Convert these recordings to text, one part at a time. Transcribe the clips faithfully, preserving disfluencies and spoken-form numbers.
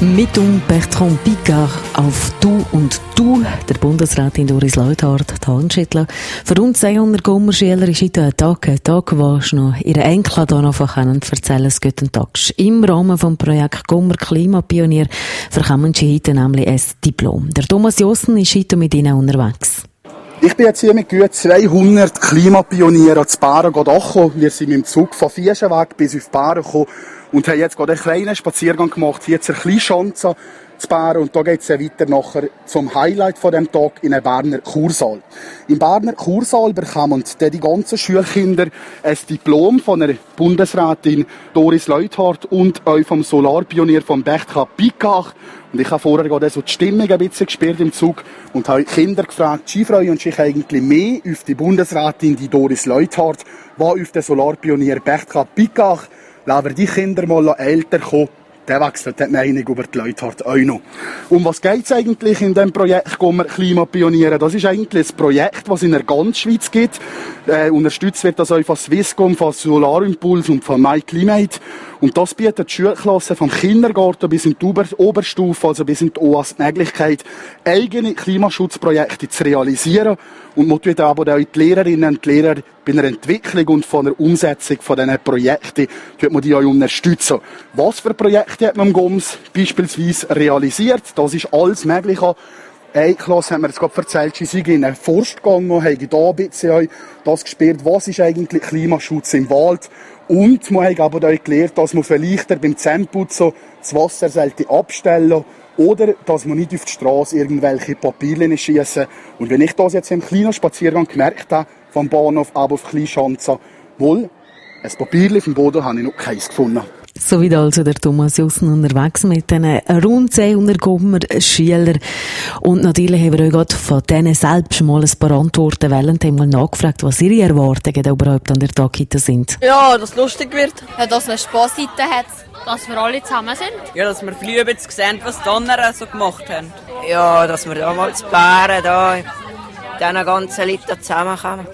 Mit um Bertrand Piccard auf Du und Du, der Bundesrätin Doris Leuthard, die Handschüttel. Für rund zweihundert Gummerschüler ist heute ein Tag, ein Tag, wo sie noch ihre Enkel hier noch erzählen es geht Tag. Im Rahmen des Projekts Gummer Klimapionier bekommen sie heute nämlich ein Diplom. Der Thomas Jossen ist heute mit ihnen unterwegs. Ich bin jetzt hier mit gut zweihundert Klimapionieren zu Baren gekommen. Wir sind mit dem Zug von Vierschenweg bis auf Baren gekommen und haben jetzt gerade einen kleinen Spaziergang gemacht, hier zur Kleinschanze zu Baren. Und da geht es weiter nachher zum Highlight von dem Tag in den Berner Kursaal. Im Berner Kursaal bekommen dann die ganzen Schulkinder ein Diplom von einer Bundesrätin Doris Leuthard und auch vom Solarpionier von Bertrand Piccard. Und ich habe vorher gerade so die Stimmung ein bisschen gespürt im Zug und habe Kinder gefragt, sie freuen sich eigentlich mehr auf die Bundesrätin, die Doris Leuthard, wie auf den Solarpionier Bertrand Piccard. Lassen wir die Kinder mal älter kommen, dann wechselt die Meinung über die Leuthard auch noch. Um was geht es eigentlich in diesem Projekt Gummer Klimapionieren? Das ist eigentlich ein Projekt, das es in der ganzen Schweiz gibt. Äh, unterstützt wird das auch von Swisscom, von Solarimpuls und von MyClimate. Und das bietet die Schulklassen vom Kindergarten bis in die Ober- Oberstufe, also bis in die O A S, die Möglichkeit, eigene Klimaschutzprojekte zu realisieren und motiviert aber auch die Lehrerinnen und Lehrer bei einer Entwicklung und von der Umsetzung von diesen Projekten, tut man die auch unterstützen. Was für Projekte hat man am Gums beispielsweise realisiert? Das ist alles Mögliche. Eine Klasse hat mir jetzt gerade erzählt, sie sind in einen Forst gegangen, haben hier ein bisschen das gespürt, was ist eigentlich Klimaschutz im Wald. Und man hat aber auch gelernt, dass man vielleicht beim Zähneputzen das Wasser sollte abstellen oder dass man nicht auf die Straße irgendwelche Papierchen schiessen. Und wenn ich das jetzt im kleinen Spaziergang gemerkt habe, vom Bahnhof ab auf Kleinschanze, wohl, ein Papierchen vom Boden habe ich noch keins gefunden. So wie also der Thomas Jossen unterwegs mit diesen rund zweihundert Gummer-Schülern. Und natürlich haben wir auch gerade von denen selbst mal ein paar Antworten wollen und haben mal nachgefragt, was ihre Erwartungen überhaupt an der Tag heute sind. Ja, dass es lustig wird. Ja, dass man Spaßseite hat. Dass wir alle zusammen sind. Ja, dass wir viel jetzt sehen, was die anderen so gemacht haben. Ja, dass wir damals zu Bären da in diesen ganzen Leuten zusammenkommen.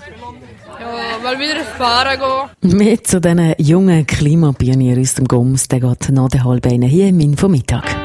Ja, mal wieder auf Baren gehen. Mit zu diesen jungen Klimapionieren aus dem Gums, der geht nach der halben hier im Infomittag.